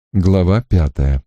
Глава 5.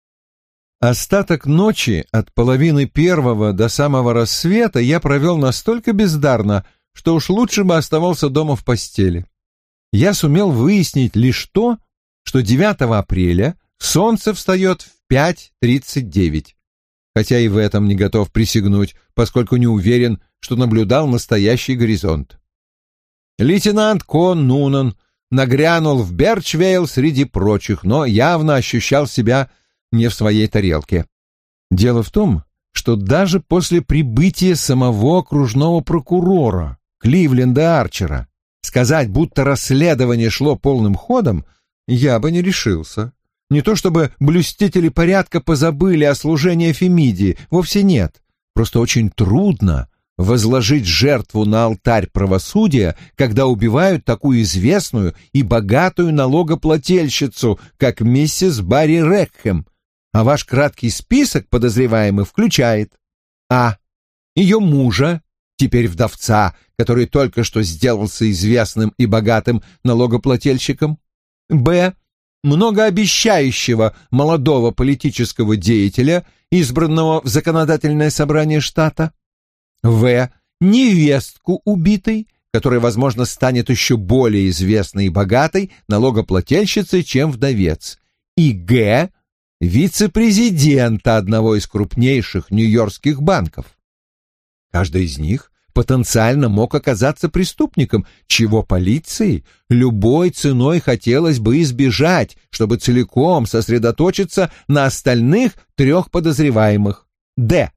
Остаток ночи от половины первого до самого рассвета я провел настолько бездарно, что уж лучше бы оставался дома в постели. Я сумел выяснить лишь то, что 9 апреля солнце встает в 5:39, хотя и в этом не готов присягнуть, поскольку не уверен, что наблюдал настоящий горизонт. Лейтенант Кон Нунан нагрянул в Берчвейл среди прочих, но явно ощущал себя не в своей тарелке. Дело в том, что даже после прибытия самого окружного прокурора Кливленда Арчера сказать, будто расследование шло полным ходом, я бы не решился. Не то чтобы блюстители порядка позабыли о служении Фемидии, вовсе нет. Просто очень трудно возложить жертву на алтарь правосудия, когда убивают такую известную и богатую налогоплательщицу, как миссис Барри Рекхэм, а ваш краткий список подозреваемых включает: А. Ее мужа, теперь вдовца, который только что сделался известным и богатым налогоплательщиком; Б. Многообещающего молодого политического деятеля, избранного в законодательное собрание штата; В. Невестку убитой, которая, возможно, станет еще более известной и богатой налогоплательщицей, чем вдовец; и Г. Вице-президента одного из крупнейших нью-йоркских банков. Каждый из них потенциально мог оказаться преступником, чего полиции любой ценой хотелось бы избежать, чтобы целиком сосредоточиться на остальных 3 подозреваемых. Д.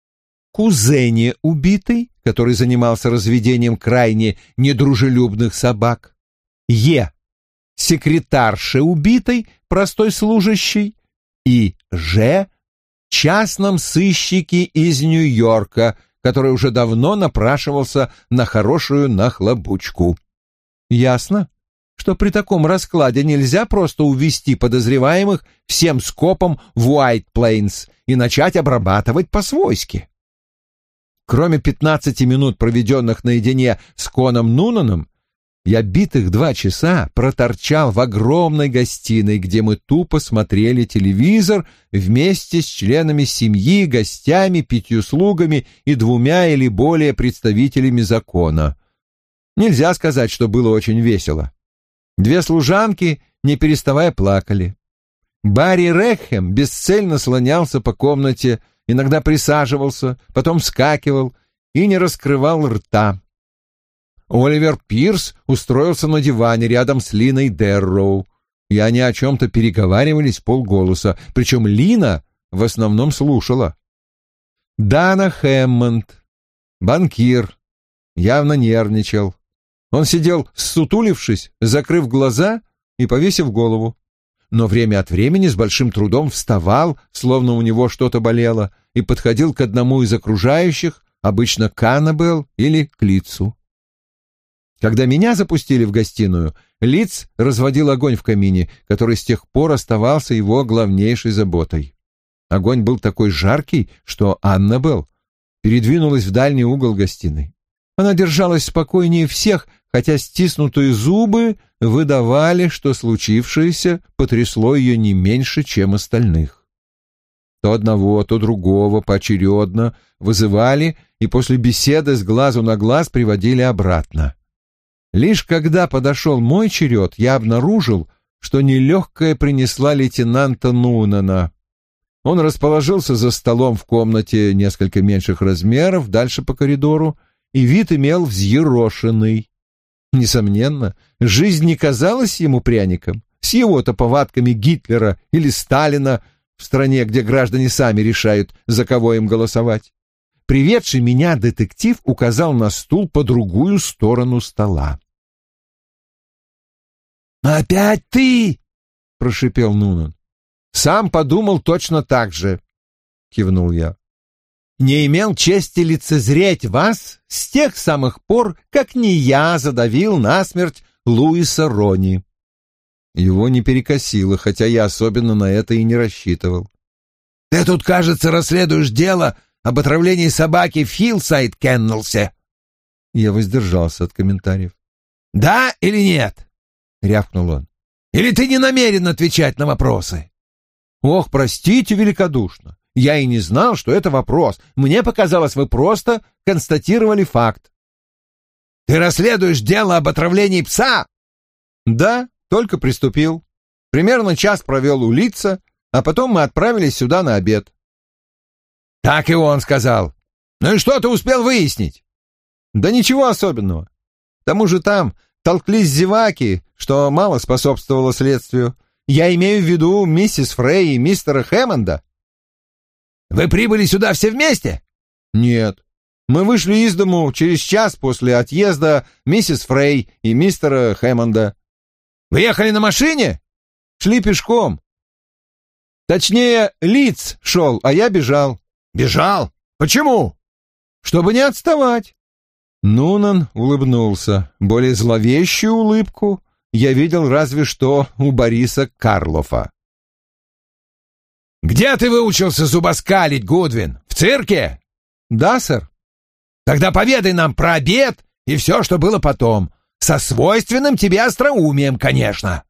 Кузене убитой, который занимался разведением крайне недружелюбных собак; Е. Секретарше убитой, простой служащей; и Ж. Частном сыщике из Нью-Йорка, который уже давно напрашивался на хорошую нахлобучку. Ясно, что при таком раскладе нельзя просто увести подозреваемых всем скопом в Уайт-Плейнс и начать обрабатывать по-свойски. Кроме 15 минут, проведенных наедине с Коном Нунаном, я битых 2 часа проторчал в огромной гостиной, где мы тупо смотрели телевизор вместе с членами семьи, гостями, 5 слугами и 2 или более представителями закона. Нельзя сказать, что было очень весело. 2 служанки, не переставая, плакали. Барри Рекхэм бесцельно слонялся по комнате, иногда присаживался, потом вскакивал и не раскрывал рта. Оливер Пирс устроился на диване рядом с Линой Дерроу, и они о чем-то переговаривались вполголоса, причем Лина в основном слушала. Дана Хэммонд, банкир, явно нервничал. Он сидел, ссутулившись, закрыв глаза и повесив голову, но время от времени с большим трудом вставал, словно у него что-то болело, и подходил к одному из окружающих, обычно к Аннабелл или к Литцу. Когда меня запустили в гостиную, Литц разводил огонь в камине, который с тех пор оставался его главнейшей заботой. Огонь был такой жаркий, что Аннабелл передвинулась в дальний угол гостиной. Она держалась спокойнее всех, хотя стиснутые зубы выдавали, что случившееся потрясло ее не меньше, чем остальных. То одного, то другого поочередно вызывали и после беседы с глазу на глаз приводили обратно. Лишь когда подошел мой черед, я обнаружил, что нелегкая принесла лейтенанта Нунана. Он расположился за столом в комнате несколько меньших размеров, дальше по коридору, и вид имел взъерошенный. Несомненно, жизнь не казалась ему пряником, с его-то повадками Гитлера или Сталина в стране, где граждане сами решают, за кого им голосовать. Приведший меня детектив указал на стул по другую сторону стола. «Опять ты!» — прошипел Нунан. «Сам подумал точно так же», — кивнул я. «Не имел чести лицезреть вас с тех самых пор, как не я задавил насмерть Луиса Рони». Его не перекосило, хотя я особенно на это и не рассчитывал. «Ты тут, кажется, расследуешь дело об отравлении собаки в Хиллсайд-Кеннелсе». Я воздержался от комментариев. «Да или нет?» — рявкнул он. Или ты не намерен отвечать на вопросы?» «Ох, простите великодушно. Я и не знал, что это вопрос. Мне показалось, вы просто констатировали факт». «Ты расследуешь дело об отравлении пса?» «Да, только приступил. Примерно час провел у лица, а потом мы отправились сюда на обед». «Так и он сказал. Ну и что ты успел выяснить?» «Да ничего особенного. К тому же там толклись зеваки, что мало способствовало следствию. Я имею в виду миссис Фрей и мистера Хэммонда». «Вы прибыли сюда все вместе?» «Нет. Мы вышли из дому через час после отъезда миссис Фрей и мистера Хэммонда». «Вы ехали на машине?» «Шли пешком. Точнее, Лидс шел, а я бежал». «Бежал? Почему?» «Чтобы не отставать». Нунан улыбнулся. Более зловещую улыбку я видел разве что у Бориса Карлофа. «Где ты выучился зубоскалить, Гудвин? В цирке?» «Да, сэр». «Тогда поведай нам про обед и все, что было потом. Со свойственным тебе остроумием, конечно».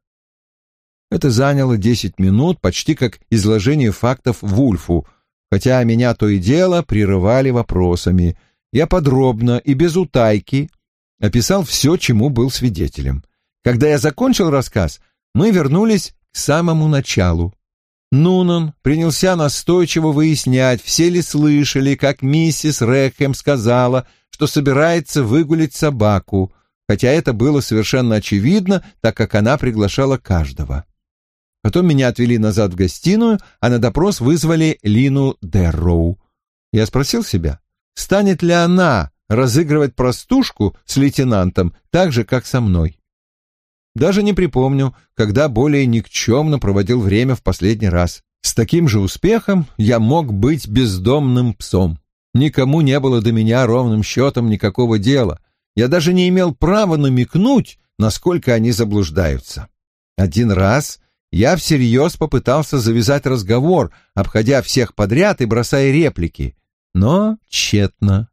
Это заняло 10 минут, почти как изложение фактов Вульфу, хотя меня то и дело прерывали вопросами. Я подробно и без утайки описал все, чему был свидетелем. Когда я закончил рассказ, мы вернулись к самому началу. Нунан принялся настойчиво выяснять, все ли слышали, как миссис Рэкхэм сказала, что собирается выгулить собаку, хотя это было совершенно очевидно, так как она приглашала каждого. Потом меня отвели назад в гостиную, а на допрос вызвали Лину Дерроу. Я спросил себя, станет ли она разыгрывать простушку с лейтенантом так же, как со мной. Даже не припомню, когда более никчемно проводил время в последний раз. С таким же успехом я мог быть бездомным псом. Никому не было до меня ровным счетом никакого дела. Я даже не имел права намекнуть, насколько они заблуждаются. Один раз я всерьез попытался завязать разговор, обходя всех подряд и бросая реплики, но тщетно.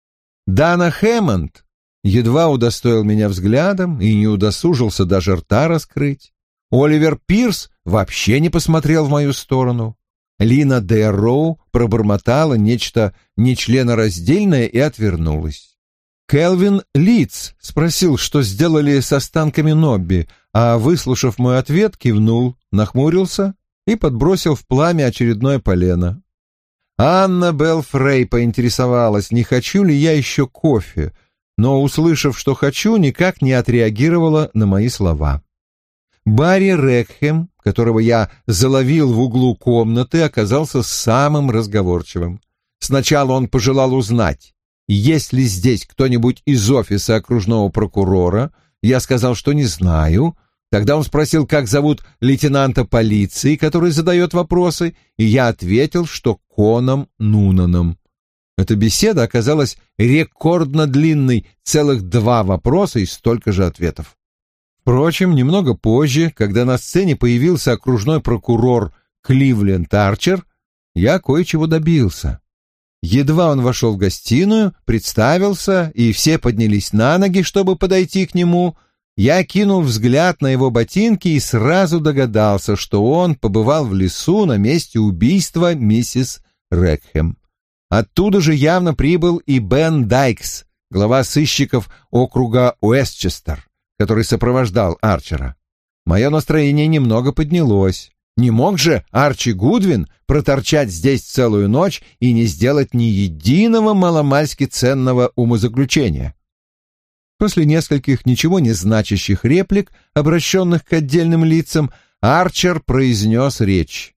Дана Хэммонд едва удостоил меня взглядом и не удосужился даже рта раскрыть. Оливер Пирс вообще не посмотрел в мою сторону. Лина Дерроу пробормотала нечто нечленораздельное и отвернулась. Келвин Лидс спросил, что сделали с останками Нобби, а, выслушав мой ответ, кивнул, нахмурился и подбросил в пламя очередное полено. Анна Белл Фрей поинтересовалась, не хочу ли я еще кофе, но, услышав, что хочу, никак не отреагировала на мои слова. Барри Рэкхэм, которого я заловил в углу комнаты, оказался самым разговорчивым. Сначала он пожелал узнать, есть ли здесь кто-нибудь из офиса окружного прокурора. Я сказал, что не знаю. Тогда он спросил, как зовут лейтенанта полиции, который задает вопросы, и я ответил, что Коном Нунаном. Эта беседа оказалась рекордно длинной, целых 2 вопроса и столько же ответов. Впрочем, немного позже, когда на сцене появился окружной прокурор Кливленд Арчер, я кое-чего добился. Едва он вошел в гостиную, представился, и все поднялись на ноги, чтобы подойти к нему, я кинул взгляд на его ботинки и сразу догадался, что он побывал в лесу на месте убийства миссис Рэкхэм. Оттуда же явно прибыл и Бен Дайкс, глава сыщиков округа Уэстчестер, который сопровождал Арчера. Мое настроение немного поднялось. Не мог же Арчи Гудвин проторчать здесь целую ночь и не сделать ни единого маломальски ценного умозаключения. После нескольких ничего не значащих реплик, обращенных к отдельным лицам, Арчер произнес речь.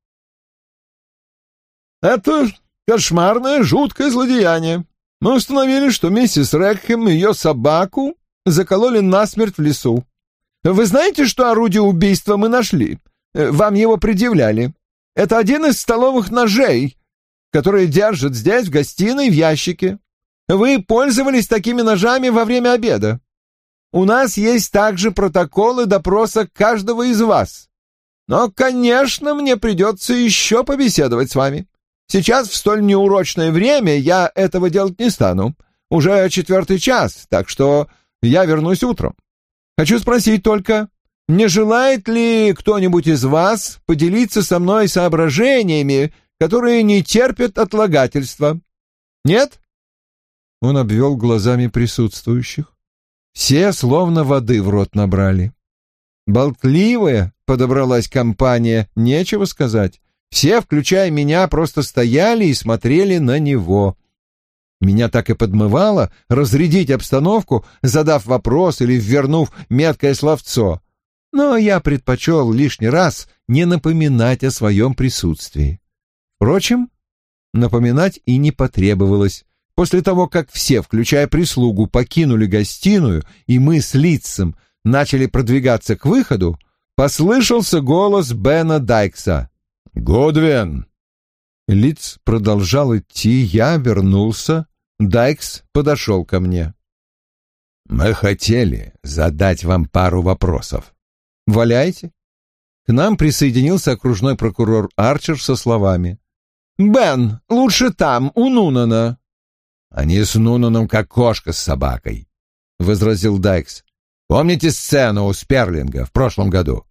«Это кошмарное, жуткое злодеяние. Мы установили, что миссис Рэкхэм и ее собаку закололи насмерть в лесу. Вы знаете, что орудие убийства мы нашли? Вам его предъявляли. Это один из столовых ножей, которые держат здесь, в гостиной, в ящике. Вы пользовались такими ножами во время обеда. У нас есть также протоколы допроса каждого из вас. Но, конечно, мне придется еще побеседовать с вами. Сейчас, в столь неурочное время, я этого делать не стану. Уже 4 час, так что я вернусь утром. Хочу спросить только, Не желает ли кто-нибудь из вас поделиться со мной соображениями, которые не терпят отлагательства? Нет?» Он обвел глазами присутствующих. Все словно воды в рот набрали. Болтливая подобралась компания, нечего сказать. Все, включая меня, просто стояли и смотрели на него. Меня так и подмывало разрядить обстановку, задав вопрос или ввернув меткое словцо. Но я предпочел лишний раз не напоминать о своем присутствии. Впрочем, напоминать и не потребовалось. После того, как все, включая прислугу, покинули гостиную, и мы с Литцем начали продвигаться к выходу, послышался голос Бена Дайкса. «Гудвин!» Литц продолжал идти, я вернулся. Дайкс подошел ко мне. «Мы хотели задать вам пару вопросов». «Валяйте». К нам присоединился окружной прокурор Арчер со словами. «Бен, лучше там, у Нунана». «Они с Нунаном как кошка с собакой», — возразил Дайкс. «Помните сцену у Сперлинга в прошлом году?»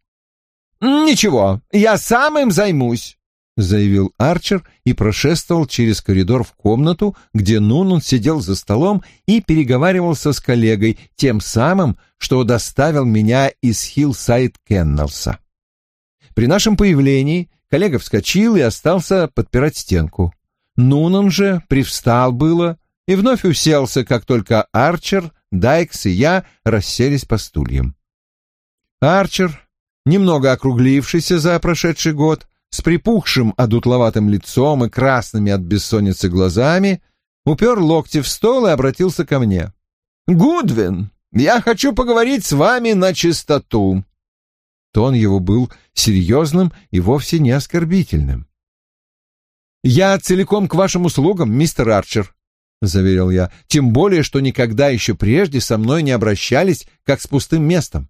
«Ничего, я сам им займусь», — заявил Арчер и прошествовал через коридор в комнату, где Нунан сидел за столом и переговаривался с коллегой, тем самым, что доставил меня из Хиллсайд Кеннелса. При нашем появлении коллега вскочил и остался подпирать стенку. Нунан же привстал было и вновь уселся, как только Арчер, Дайкс и я расселись по стульям. Арчер, немного округлившийся за прошедший год, с припухшим одутловатым лицом и красными от бессонницы глазами, упер локти в стол и обратился ко мне. «Гудвин, я хочу поговорить с вами на чистоту». Тон его был серьезным и вовсе не оскорбительным. «Я целиком к вашим услугам, мистер Арчер», — заверил я, «тем более, что никогда еще прежде со мной не обращались, как с пустым местом».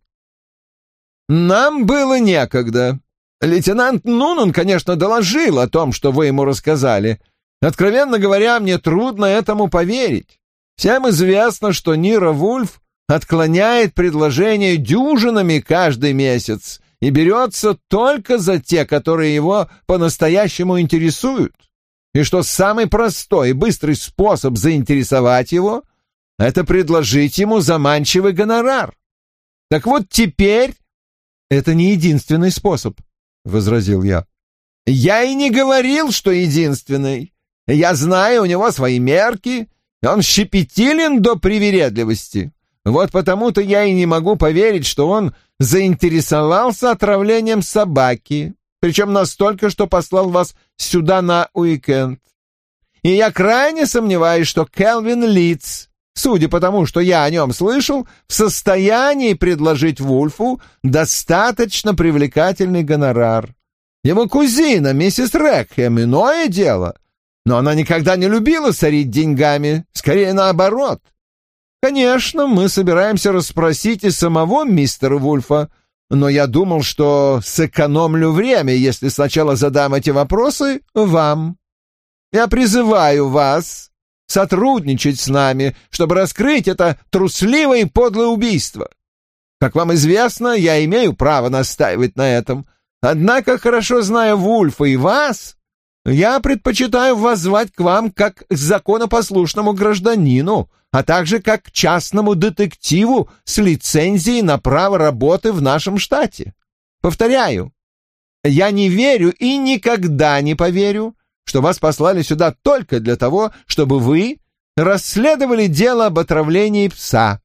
«Нам было некогда. Лейтенант Нунан, конечно, доложил о том, что вы ему рассказали. Откровенно говоря, мне трудно этому поверить. Всем известно, что Нира Вульф отклоняет предложения дюжинами каждый месяц и берется только за те, которые его по-настоящему интересуют. И что самый простой и быстрый способ заинтересовать его — это предложить ему заманчивый гонорар. Так вот теперь... «Это не единственный способ», — возразил я. «Я и не говорил, что единственный. Я знаю, у него свои мерки, и он щепетилен до привередливости. Вот потому-то я и не могу поверить, что он заинтересовался отравлением собаки, причем настолько, что послал вас сюда на уикенд. И я крайне сомневаюсь, что Келвин Литц, судя по тому, что я о нем слышал, в состоянии предложить Вульфу достаточно привлекательный гонорар. Его кузина, миссис Рекхэм, иное дело, но она никогда не любила сорить деньгами, скорее наоборот. Конечно, мы собираемся расспросить и самого мистера Вульфа, но я думал, что сэкономлю время, если сначала задам эти вопросы вам. Я призываю вас сотрудничать с нами, чтобы раскрыть это трусливое и подлое убийство. Как вам известно, я имею право настаивать на этом. Однако, хорошо зная Вульфа и вас, я предпочитаю воззвать к вам как к законопослушному гражданину, а также как к частному детективу с лицензией на право работы в нашем штате. Повторяю, я не верю и никогда не поверю, что вас послали сюда только для того, чтобы вы расследовали дело об отравлении пса».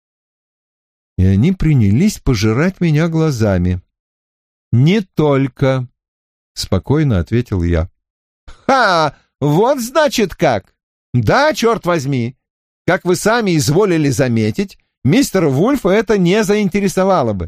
И они принялись пожирать меня глазами. «Не только», — спокойно ответил я. «Ха! Вот значит как! Да, черт возьми! Как вы сами изволили заметить, мистера Вульфа это не заинтересовало бы».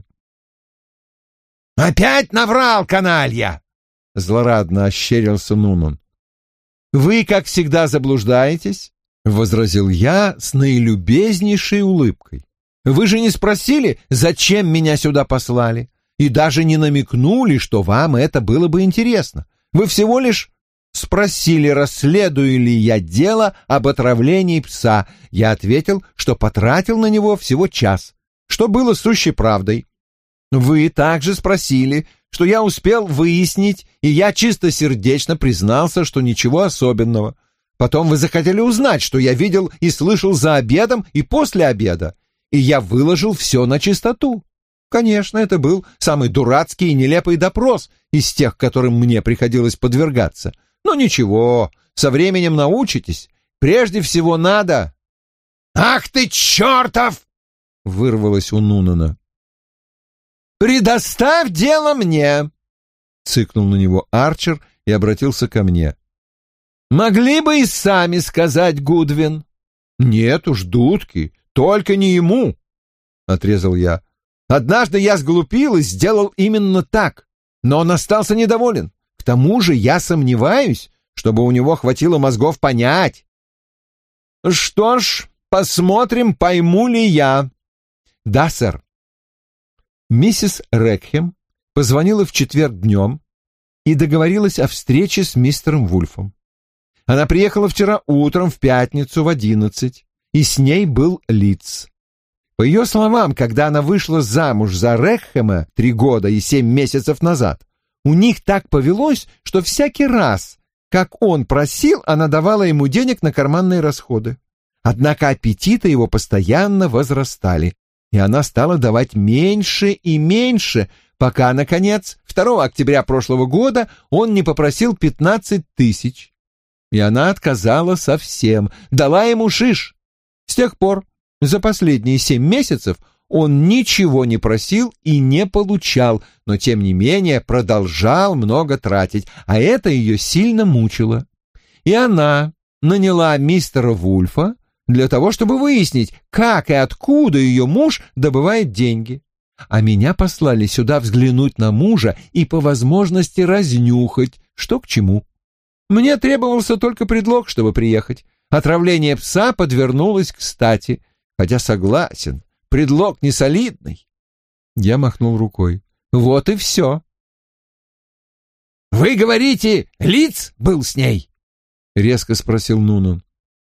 «Опять наврал, каналья!» — злорадно ощерился Нунан. «Вы, как всегда, заблуждаетесь», — возразил я с наилюбезнейшей улыбкой. «Вы же не спросили, зачем меня сюда послали, и даже не намекнули, что вам это было бы интересно. Вы всего лишь спросили, расследую ли я дело об отравлении пса. Я ответил, что потратил на него всего час, что было сущей правдой. Вы также спросили, что я успел выяснить, и я чистосердечно признался, что ничего особенного. Потом вы захотели узнать, что я видел и слышал за обедом и после обеда, и я выложил все на чистоту. Конечно, это был самый дурацкий и нелепый допрос из тех, которым мне приходилось подвергаться. Но ничего, со временем научитесь. Прежде всего надо... «Ах ты, чертов!» — вырвалось у Нунана. «Предоставь дело мне!» — цыкнул на него Арчер и обратился ко мне. «Могли бы и сами сказать, Гудвин». «Нет уж, дудки, только не ему!» — отрезал я. «Однажды я сглупил и сделал именно так, но он остался недоволен. К тому же я сомневаюсь, чтобы у него хватило мозгов понять». «Что ж, посмотрим, пойму ли я». «Да, сэр». Миссис Рекхем позвонила в четверг днем и договорилась о встрече с мистером Вульфом. Она приехала вчера утром в пятницу в 11, и с ней был Лидс. По ее словам, когда она вышла замуж за Рекхема 3 года и 7 месяцев назад, у них так повелось, что всякий раз, как он просил, она давала ему денег на карманные расходы. Однако аппетиты его постоянно возрастали, и она стала давать меньше и меньше, пока, наконец, 2 октября прошлого года он не попросил 15 тысяч. И она отказала совсем, дала ему шиш. С тех пор, за последние 7 месяцев, он ничего не просил и не получал, но, тем не менее, продолжал много тратить, а это ее сильно мучило. И она наняла мистера Вульфа для того, чтобы выяснить, как и откуда ее муж добывает деньги. А меня послали сюда взглянуть на мужа и по возможности разнюхать, что к чему. Мне требовался только предлог, чтобы приехать. Отравление пса подвернулось кстати, хотя согласен, предлог несолидный. Я махнул рукой. Вот и все. «Вы говорите, Лидс был с ней?» — резко спросил Нунан.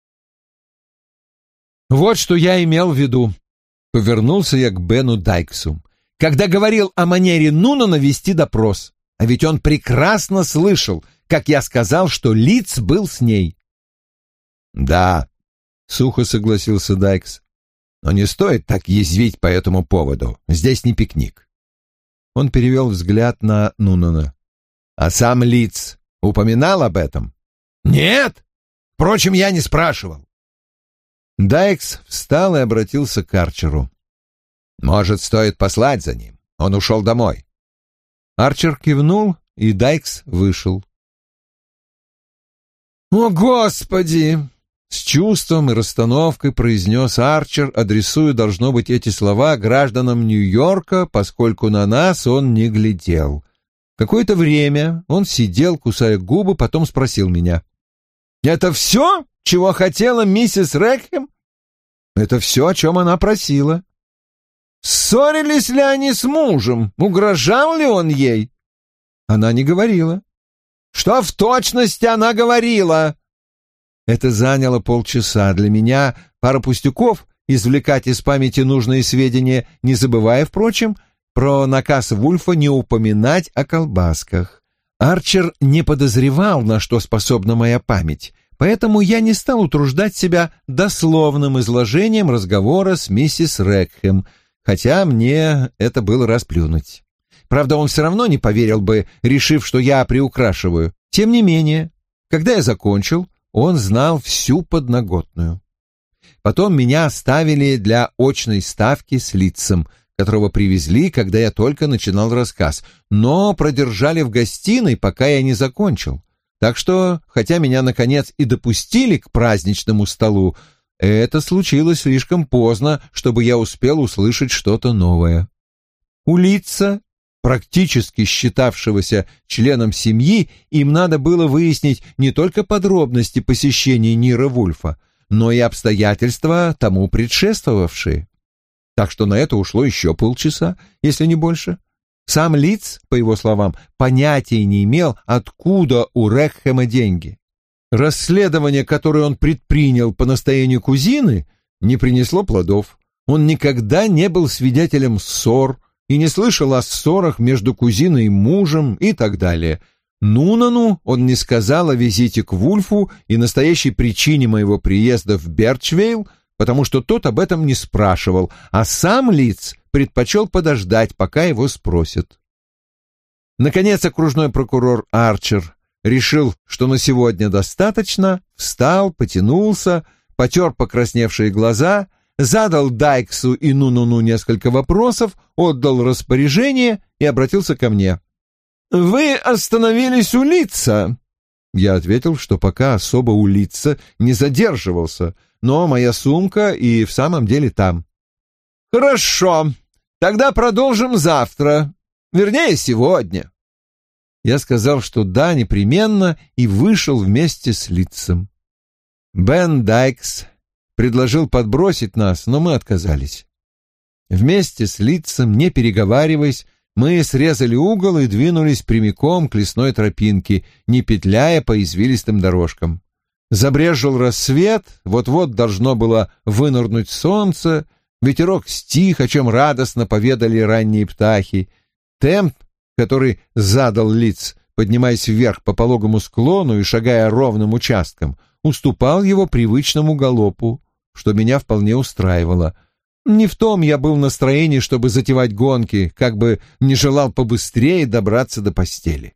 «Вот что я имел в виду», — повернулся я к Бену Дайксу, когда говорил о манере Нунана вести допрос. А ведь он прекрасно слышал, как я сказал, что Лидс был с ней. «Да», — сухо согласился Дайкс, — «но не стоит так язвить по этому поводу. Здесь не пикник». Он перевел взгляд на Нунана. «А сам Лидс упоминал об этом?» «Нет. Впрочем, я не спрашивал». Дайкс встал и обратился к Арчеру. «Может, стоит послать за ним? Он ушел домой». Арчер кивнул, и Дайкс вышел. «О, Господи!» — с чувством и расстановкой произнес Арчер, адресуя, должно быть, эти слова гражданам Нью-Йорка, поскольку на нас он не глядел. Какое-то время он сидел, кусая губы, потом спросил меня. «Это все, чего хотела миссис Рекхем?» «Это все, о чем она просила». «Ссорились ли они с мужем? Угрожал ли он ей?» Она не говорила. «Что в точности она говорила?» Это заняло полчаса. Для меня пара пустяков извлекать из памяти нужные сведения, не забывая, впрочем, про наказ Вульфа не упоминать о колбасках. Арчер не подозревал, на что способна моя память, поэтому я не стал утруждать себя дословным изложением разговора с миссис Рекхем, хотя мне это было расплюнуть. Правда, он все равно не поверил бы, решив, что я приукрашиваю. Тем не менее, когда я закончил, он знал всю подноготную. Потом меня оставили для очной ставки с Лидсом, которого привезли, когда я только начинал рассказ, но продержали в гостиной, пока я не закончил. Так что, хотя меня, наконец, и допустили к праздничному столу, это случилось слишком поздно, чтобы я успел услышать что-то новое. У Лидса, практически считавшегося членом семьи, им надо было выяснить не только подробности посещения Ниро Вульфа, но и обстоятельства тому предшествовавшие. Так что на это ушло еще полчаса, если не больше. Сам Лидс, по его словам, понятия не имел, откуда у Рекхема деньги. Расследование, которое он предпринял по настоянию кузины, не принесло плодов. Он никогда не был свидетелем ссор, и не слышал о ссорах между кузиной и мужем и так далее. Нунану он не сказал о визите к Вульфу и настоящей причине моего приезда в Берчвейл, потому что тот об этом не спрашивал, а сам Лидс предпочел подождать, пока его спросят. Наконец окружной прокурор Арчер решил, что на сегодня достаточно, встал, потянулся, потер покрасневшие глаза, задал Дайксу и Нунуну несколько вопросов, отдал распоряжение и обратился ко мне. «Вы остановились у Лидса?» Я ответил, что пока особо у Лидса не задерживался, но моя сумка и в самом деле там. «Хорошо, тогда продолжим завтра, вернее, сегодня». Я сказал, что да, непременно, и вышел вместе с Лидсом. Бен Дайкс предложил подбросить нас, но мы отказались. Вместе с Лидсом, не переговариваясь, мы срезали угол и двинулись прямиком к лесной тропинке, не петляя по извилистым дорожкам. Забрезжил рассвет, вот-вот должно было вынырнуть солнце, ветерок стих, о чем радостно поведали ранние птахи. Темп, который задал Лидс, поднимаясь вверх по пологому склону и шагая ровным участком, уступал его привычному галопу, что меня вполне устраивало. Не в том я был в настроении, чтобы затевать гонки, как бы не желал побыстрее добраться до постели.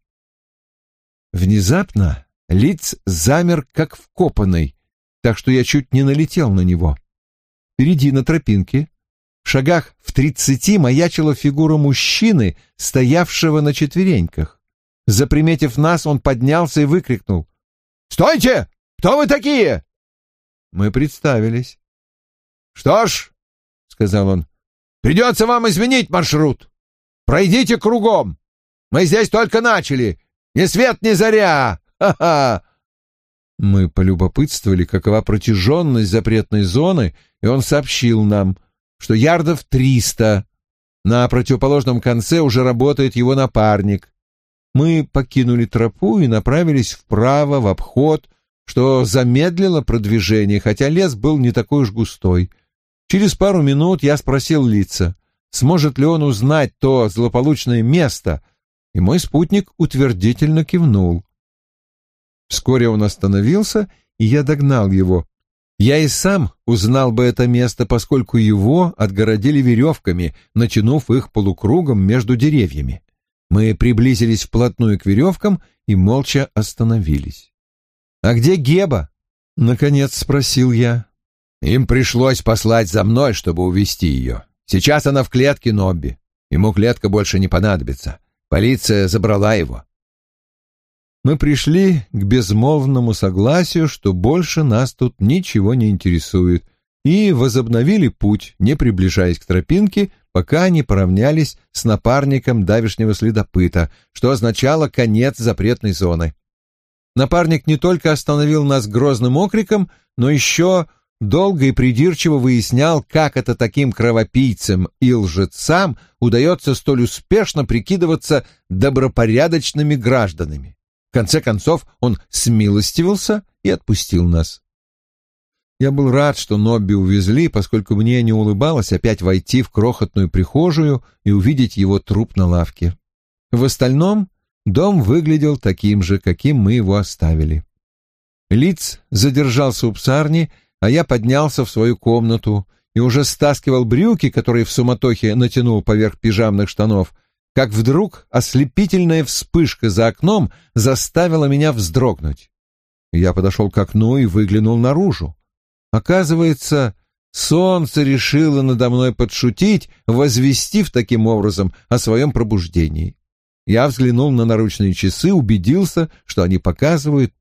Внезапно Лидс замер, как вкопанный, так что я чуть не налетел на него. Впереди на тропинке, в шагах в 30 маячила фигура мужчины, стоявшего на четвереньках. Заприметив нас, он поднялся и выкрикнул: «Стойте! Кто вы такие?» Мы представились. «Что ж, — сказал он, — придется вам изменить маршрут. Пройдите кругом. Мы здесь только начали. Ни свет, ни заря. Ха-ха!» Мы полюбопытствовали, какова протяженность запретной зоны, и он сообщил нам, что ярдов 300. На противоположном конце уже работает его напарник. Мы покинули тропу и направились вправо, в обход, что замедлило продвижение, хотя лес был не такой уж густой. Через пару минут я спросил Лидса, сможет ли он узнать то злополучное место, и мой спутник утвердительно кивнул. Вскоре он остановился, и я догнал его. Я и сам узнал бы это место, поскольку его отгородили веревками, натянув их полукругом между деревьями. Мы приблизились вплотную к веревкам и молча остановились. «А где Геба?» — наконец спросил я. «Им пришлось послать за мной, чтобы увести ее. Сейчас она в клетке Нобби. Ему клетка больше не понадобится. Полиция забрала его». Мы пришли к безмолвному согласию, что больше нас тут ничего не интересует, и возобновили путь, не приближаясь к тропинке, пока не поравнялись с напарником давешнего следопыта, что означало конец запретной зоны. Напарник не только остановил нас грозным окриком, но еще долго и придирчиво выяснял, как это таким кровопийцам и лжецам удается столь успешно прикидываться добропорядочными гражданами. В конце концов он смилостивился и отпустил нас. Я был рад, что Нобби увезли, поскольку мне не улыбалось опять войти в крохотную прихожую и увидеть его труп на лавке. В остальном дом выглядел таким же, каким мы его оставили. Лидс задержался у псарни, а я поднялся в свою комнату и уже стаскивал брюки, которые в суматохе натянул поверх пижамных штанов, как вдруг ослепительная вспышка за окном заставила меня вздрогнуть. Я подошел к окну и выглянул наружу. Оказывается, солнце решило надо мной подшутить, возвестив таким образом о своем пробуждении. Я взглянул на наручные часы, убедился, что они показывают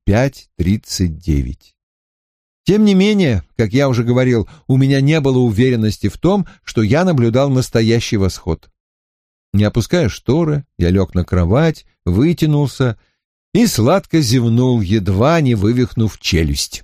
5:39. Тем не менее, как я уже говорил, у меня не было уверенности в том, что я наблюдал настоящий восход. Не опуская шторы, я лег на кровать, вытянулся и сладко зевнул, едва не вывихнув челюсть.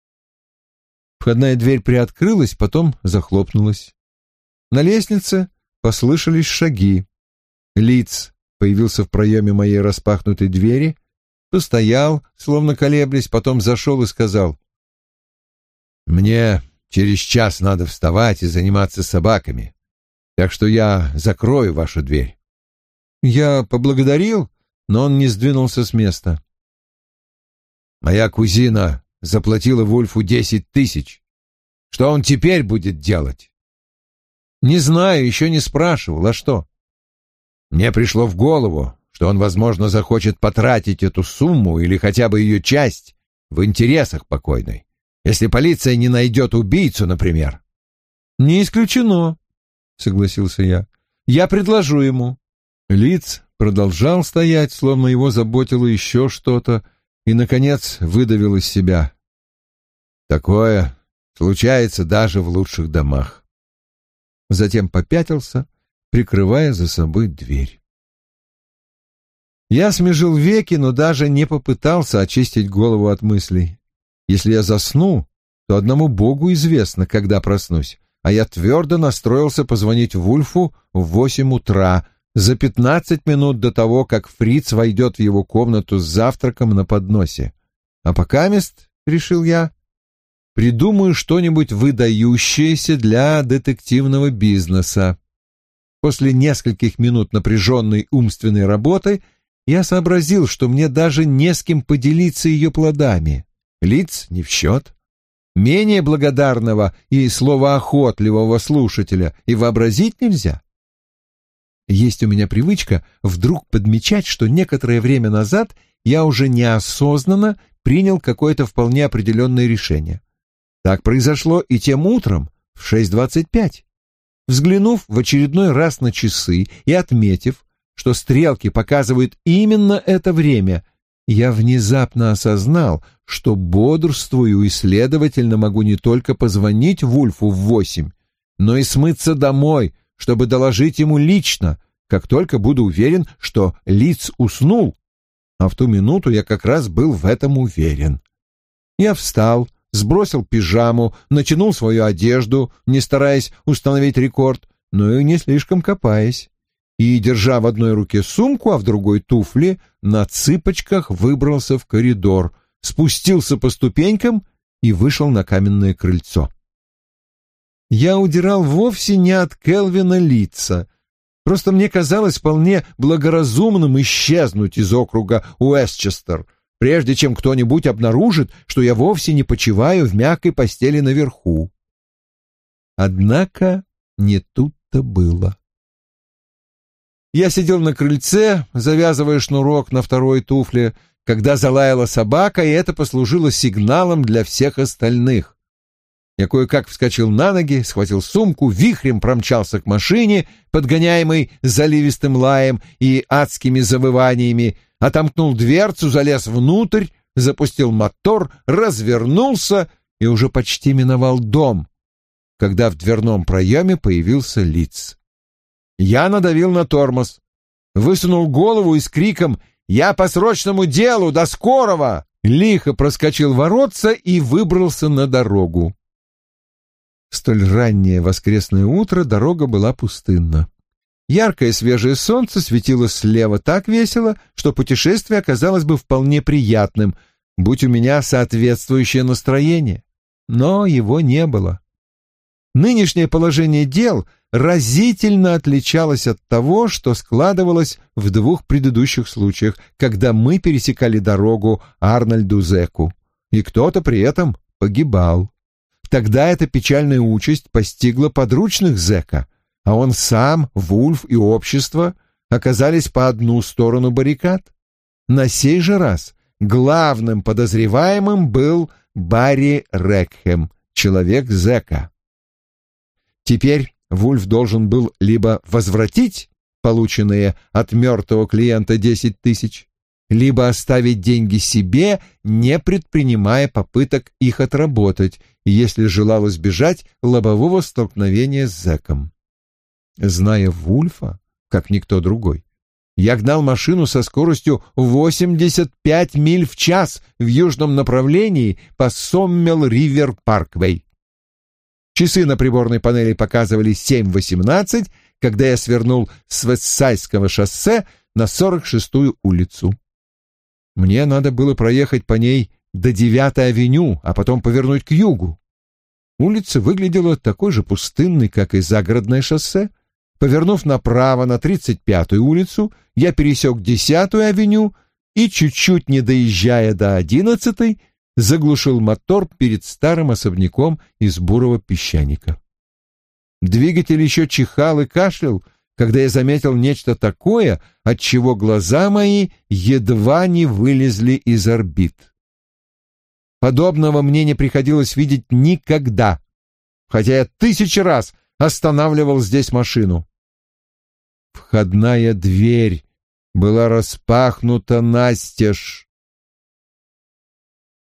Входная дверь приоткрылась, потом захлопнулась. На лестнице послышались шаги. Лидс появился в проеме моей распахнутой двери, постоял, словно колеблясь, потом зашел и сказал: «Мне через час надо вставать и заниматься собаками. так что я закрою вашу дверь». Я поблагодарил, но он не сдвинулся с места. «Моя кузина заплатила Вульфу 10 тысяч. Что он теперь будет делать?» «Не знаю, еще не спрашивал. А что?» «Мне пришло в голову, что он, возможно, захочет потратить эту сумму или хотя бы ее часть в интересах покойной. Если полиция не найдет убийцу, например». «Не исключено», — согласился я. «Я предложу ему». Лиц продолжал стоять, словно его заботило еще что-то, и, наконец, выдавил из себя: «Такое случается даже в лучших домах». Затем попятился, прикрывая за собой дверь. Я смежил веки, но даже не попытался очистить голову от мыслей. Если я засну, то одному Богу известно, когда проснусь, а я твердо настроился позвонить Вульфу в 8 утра, за 15 минут до того, как Фриц войдет в его комнату с завтраком на подносе. А покамест, решил я, придумаю что-нибудь выдающееся для детективного бизнеса. После нескольких минут напряженной умственной работы я сообразил, что мне даже не с кем поделиться ее плодами. Лиц не в счет. Менее благодарного и словоохотливого слушателя и вообразить нельзя. Есть у меня привычка вдруг подмечать, что некоторое время назад я уже неосознанно принял какое-то вполне определенное решение. Так произошло и тем утром в 6:25. Взглянув в очередной раз на часы и отметив, что стрелки показывают именно это время, я внезапно осознал, что бодрствую и, следовательно, могу не только позвонить Вульфу в 8, но и смыться домой, чтобы доложить ему лично, как только буду уверен, что Лиц уснул. А в ту минуту я как раз был в этом уверен. Я встал, сбросил пижаму, натянул свою одежду, не стараясь установить рекорд, но и не слишком копаясь, и, держа в одной руке сумку, а в другой туфли, на цыпочках выбрался в коридор, спустился по ступенькам и вышел на каменное крыльцо. Я удирал вовсе не от Келвина Литца. Просто мне казалось вполне благоразумным исчезнуть из округа Уэстчестер, прежде чем кто-нибудь обнаружит, что я вовсе не почиваю в мягкой постели наверху. Однако не тут-то было. Я сидел на крыльце, завязывая шнурок на второй туфле, когда залаяла собака, и это послужило сигналом для всех остальных. Я кое-как вскочил на ноги, схватил сумку, вихрем промчался к машине, подгоняемый заливистым лаем и адскими завываниями, отомкнул дверцу, залез внутрь, запустил мотор, развернулся и уже почти миновал дом, когда в дверном проеме появился Литц. Я надавил на тормоз, высунул голову и с криком «Я по срочному делу! До скорого!» лихо проскочил воротца и выбрался на дорогу. В столь раннее воскресное утро дорога была пустынна. Яркое свежее солнце светило слева так весело, что путешествие оказалось бы вполне приятным, будь у меня соответствующее настроение. Но его не было. Нынешнее положение дел разительно отличалось от того, что складывалось в двух предыдущих случаях, когда мы пересекали дорогу Арнольду Зеку, и кто-то при этом погибал. Тогда эта печальная участь постигла подручных Зека, а он сам, Вульф и общество оказались по одну сторону баррикад. На сей же раз главным подозреваемым был Барри Рекхэм, человек Зека. Теперь Вульф должен был либо возвратить полученные от мертвого клиента 10 тысяч, либо оставить деньги себе, не предпринимая попыток их отработать, если желал избежать лобового столкновения с зэком. Зная Вульфа, как никто другой, я гнал машину со скоростью 85 миль в час в южном направлении по Соммел-Ривер-Парквей. Часы на приборной панели показывали 7:18, когда я свернул с Вестсайдского шоссе на 46-ю улицу. Мне надо было проехать по ней до 9-й авеню, а потом повернуть к югу. Улица выглядела такой же пустынной, как и загородное шоссе. Повернув направо на 35-ю улицу, я пересек 10-ю авеню и, чуть-чуть не доезжая до 11-й, заглушил мотор перед старым особняком из бурого песчаника. Двигатель еще чихал и кашлял, когда я заметил нечто такое, от чего глаза мои едва не вылезли из орбит. Подобного мне не приходилось видеть никогда, хотя я 1000 раз останавливал здесь машину. Входная дверь была распахнута настежь.